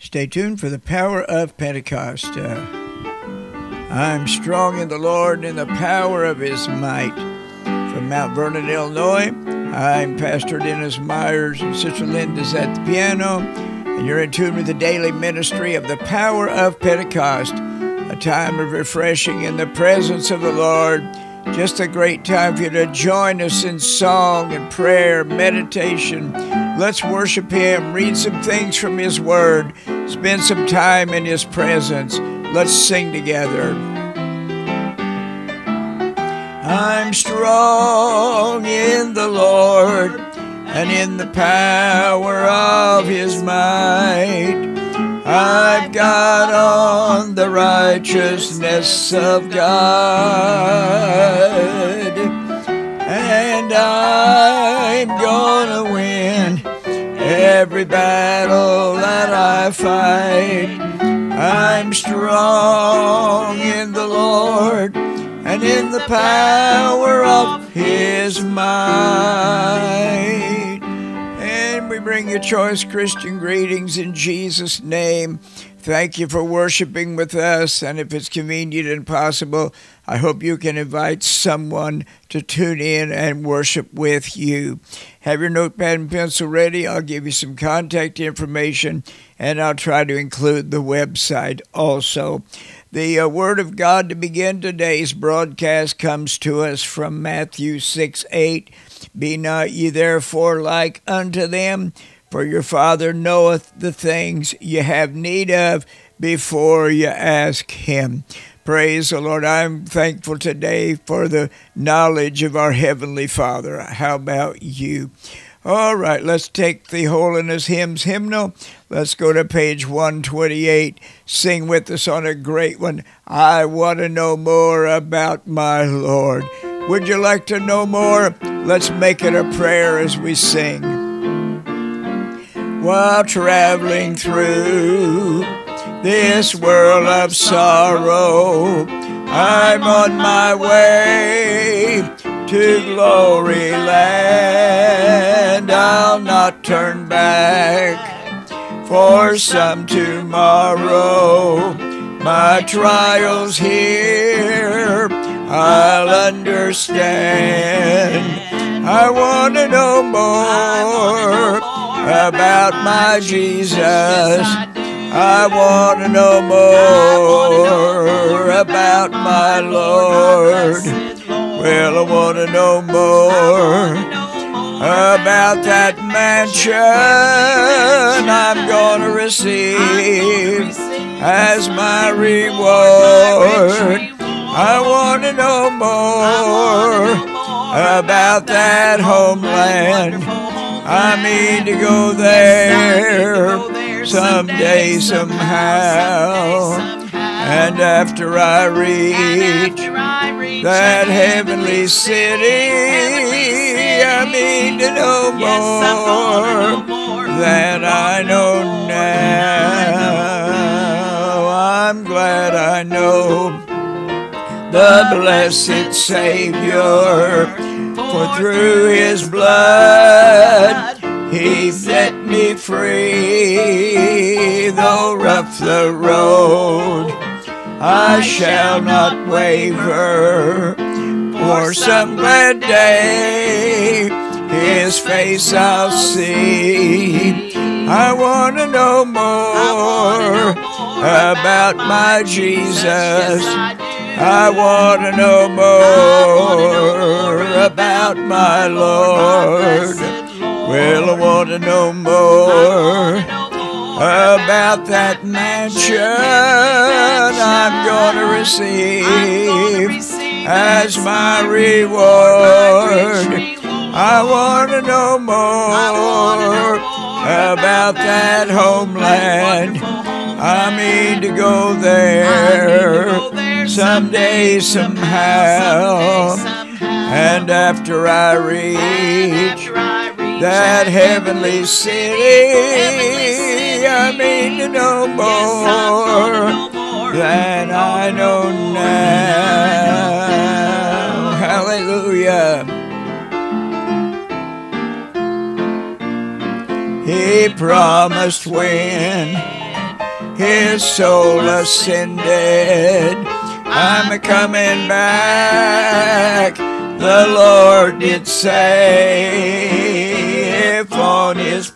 Stay tuned for the power of Pentecost. I'm strong in the Lord and in the power of his might. From Mount Vernon, Illinois, I'm Pastor Dennis Myers, and Sister Linda's at the piano, and you're in tune with the daily ministry of the power of Pentecost, a time of refreshing in the presence of the Lord. Just a great time for you to join us in song and prayer, meditation. Let's worship him, read some things from his word, spend some time in his presence. Let's sing together. I'm strong in the Lord and in the power of his might. I've got on the righteousness of God, and I'm gonna win every battle that I fight. I'm strong in the Lord and in the power of his might. And we bring you Choice Christian greetings in Jesus' name. Thank you for worshiping with us, and if it's convenient and possible, I hope you can invite someone to tune in and worship with you. Have your notepad and pencil ready. I'll give you some contact information, and I'll try to include the website also. The Word of God to begin today's broadcast comes to us from Matthew 6:8. Be not ye therefore like unto them, for your Father knoweth the things ye have need of before you ask him. Praise the Lord. I'm thankful today for the knowledge of our Heavenly Father. How about you? All right, let's take the Holiness Hymns hymnal. Let's go to page 128. Sing with us on a great one. I want to know more about my Lord. Would you like to know more? Let's make it a prayer as we sing. While traveling through this world of sorrow, I'm on my way to glory land. I'll not turn back for some tomorrow. My trials here I'll understand. I want to know more about my Jesus. I want to know more about my Lord. Well, I want to know more about that mansion I'm going to receive as my reward. I want to know more about that homeland. I mean to go there someday, somehow. And after I reach that heavenly city, I mean to know more than I know now. I'm glad I know the blessed Savior, for through his blood he set me free. Though rough the road, I shall not waver. For some glad day his face I'll see. I want to know more about my Jesus. I want to know more about my Lord. Well, I want to know more about that mansion I'm going to receive as my reward. I want to know more about that homeland. I mean to go there someday, somehow. And after I reach that heavenly city, I mean to know more than I know now. Hallelujah. He promised when his soul ascended. I'm a-coming back, the Lord did say. If on his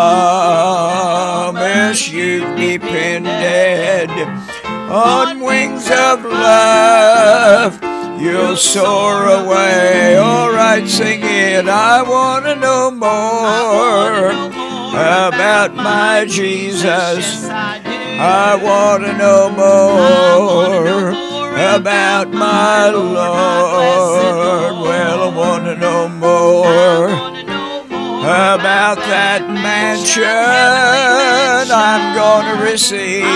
promise you've depended, on wings of love you'll soar away. All right, sing it. I want to know more about my Jesus. I want to know more about my Lord. Well, I want to know more about that mansion I'm going to receive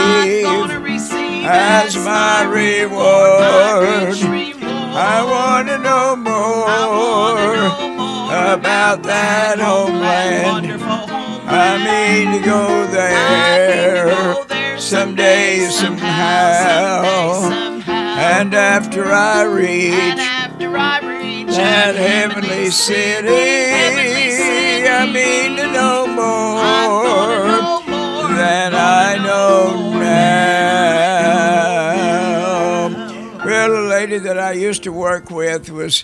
as my reward. I want to know more about that homeland. I mean to go there someday, somehow. And after I reach that heavenly city, I mean to know more than I know now. Well, a lady that I used to work with was,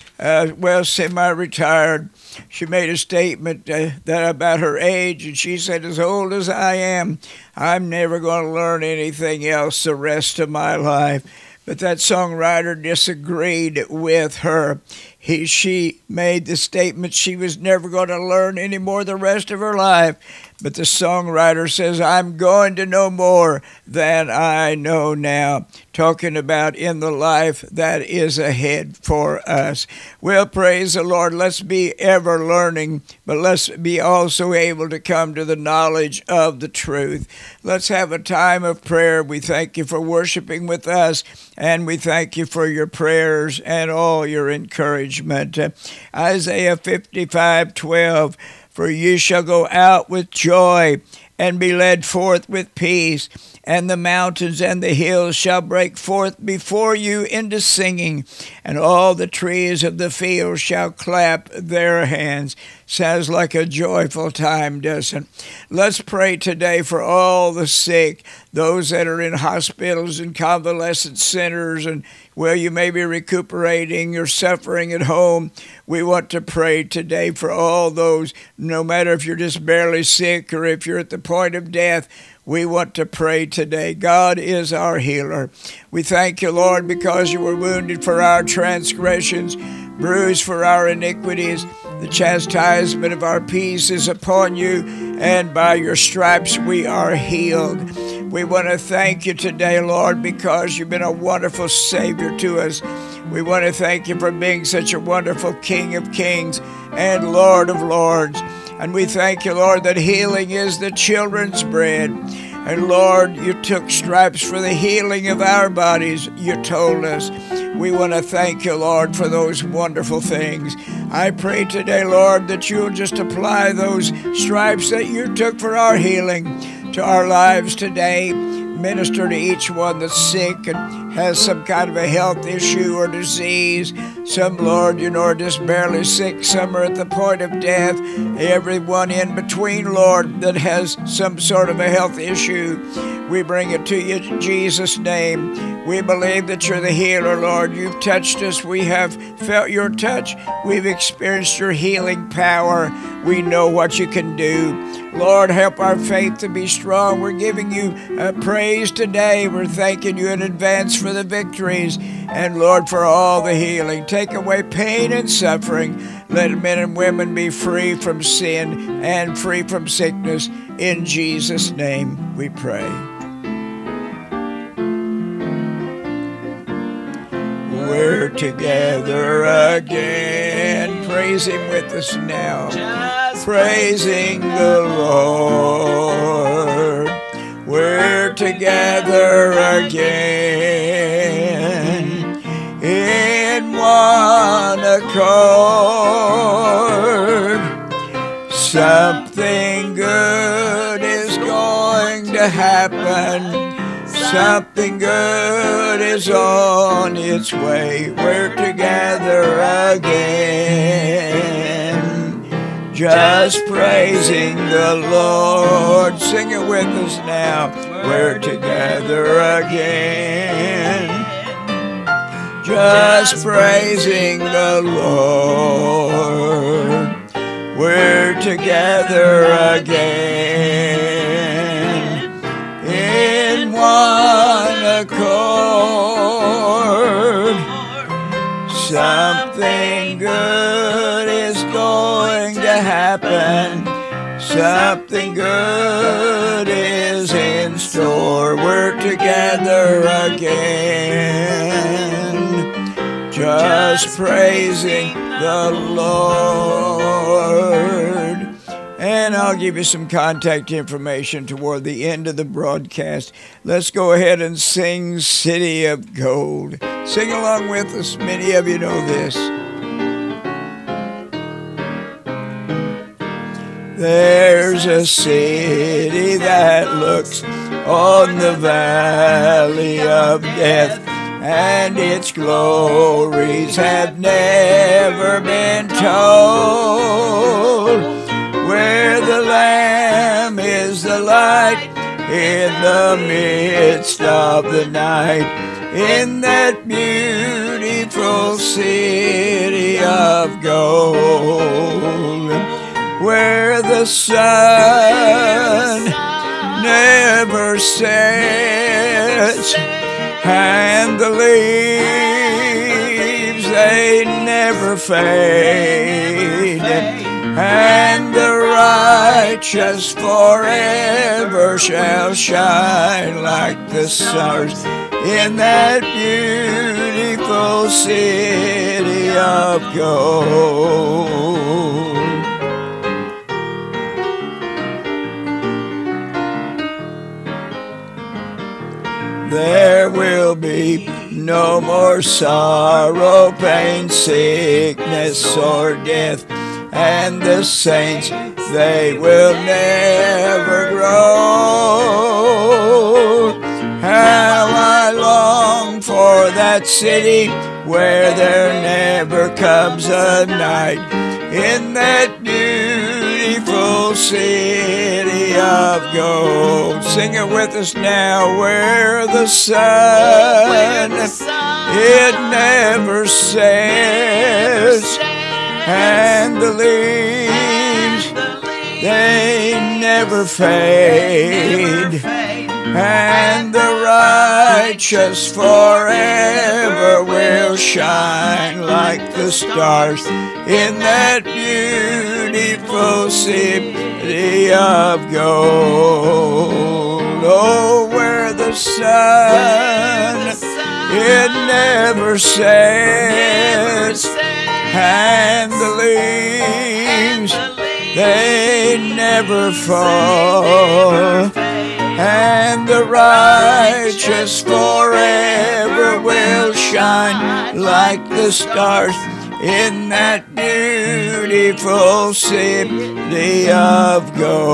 semi-retired. She made a statement that about her age, and she said, as old as I am, I'm never going to learn anything else the rest of my life. But that songwriter disagreed with her. She made the statement she was never going to learn any more the rest of her life. But the songwriter says, I'm going to know more than I know now. Talking about in the life that is ahead for us. Well, praise the Lord. Let's be ever learning, but let's be also able to come to the knowledge of the truth. Let's have a time of prayer. We thank you for worshiping with us, and we thank you for your prayers and all your encouragement. Isaiah 55:12. For you shall go out with joy and be led forth with peace, and the mountains and the hills shall break forth before you into singing, and all the trees of the field shall clap their hands. Sounds like a joyful time, doesn't it? Let's pray today for all the sick, those that are in hospitals and convalescent centers, and well, you may be recuperating or suffering at home. We want to pray today for all those, no matter if you're just barely sick or if you're at the point of death. We want to pray today. God is our healer. We thank you, Lord, because you were wounded for our transgressions, bruised for our iniquities. The chastisement of our peace is upon you, and by your stripes we are healed. We want to thank you today, Lord, because you've been a wonderful Savior to us. We want to thank you for being such a wonderful King of Kings and Lord of Lords. And we thank you, Lord, that healing is the children's bread. And Lord, you took stripes for the healing of our bodies, you told us. We want to thank you, Lord, for those wonderful things. I pray today, Lord, that you'll just apply those stripes that you took for our healing to our lives today. Minister to each one that's sick and has some kind of a health issue or disease. Some, Lord, are just barely sick. Some are at the point of death. Everyone in between, Lord, that has some sort of a health issue, we bring it to you in Jesus' name. We believe that you're the healer, Lord. You've touched us. We have felt your touch. We've experienced your healing power. We know what you can do. Lord, help our faith to be strong. We're giving you praise today. We're thanking you in advance for the victories. And Lord, for all the healing. Take away pain and suffering. Let men and women be free from sin and free from sickness. In Jesus' name we pray. We're together again. Praise him with us now. Praising the Lord. We're together again in one accord. Something good is going to happen. Something good is on its way. We're together again, just praising the Lord. Sing it with us now. we're together again, just praising the Lord. We're together again in one accord. Something good is going to happen. Something good is in store. We're together again, just praising the Lord. And I'll give you some contact information toward the end of the broadcast. Let's go ahead and sing City of Gold. Sing along with us. Many of you know this. There's a city that looks on the valley of death, and its glories have never been told, where the Lamb is the light in the midst of the night, in that beautiful city of gold, where the sun never sets and the leaves, they never fade, and the righteous forever shall shine like the stars in that beautiful city of gold. There will be no more sorrow, pain, sickness, or death, and the saints, they will never grow. How I long for that city where there never comes a night, in that beautiful city of gold. Sing it with us now. Where the sun, it never sets, and the leaves, they never fade, and the righteous forever will shine like the stars in that beautiful city of gold. Oh, where the sun, it never sets, and the leaves, they never fall, and the righteous forever will shine like the stars in that beautiful city of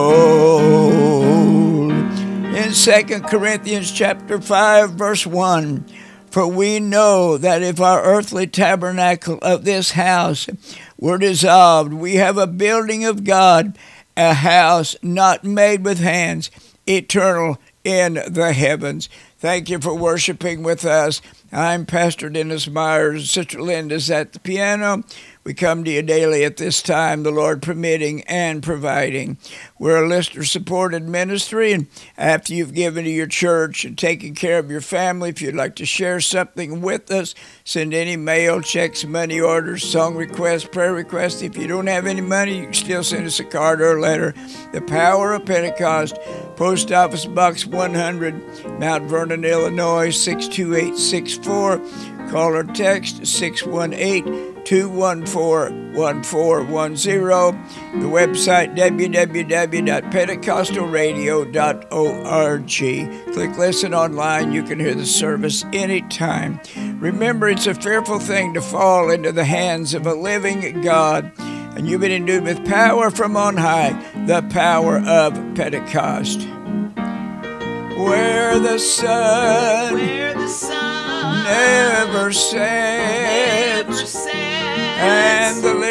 gold. In 2 Corinthians chapter 5, verse 1, for we know that if our earthly tabernacle of this house were dissolved, we have a building of God, a house not made with hands, eternal in the heavens. Thank you for worshiping with us. I'm Pastor Dennis Myers. Sister Linda's at the piano. We come to you daily at this time, the Lord permitting and providing. We're a listener-supported ministry, and after you've given to your church and taken care of your family, if you'd like to share something with us, send any mail, checks, money orders, song requests, prayer requests. If you don't have any money, you can still send us a card or a letter. The Power of Pentecost, Post Office Box 100, Mount Vernon, Illinois, 62864. Call or text 618-214-1410. The website www.pentecostalradio.org. Click listen online. You can hear the service anytime. Remember, it's a fearful thing to fall into the hands of a living God, and you've been endued with power from on high, the power of Pentecost. Where the sun never sets, and the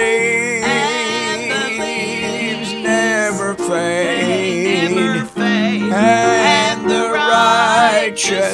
leaves never fade, and the righteous.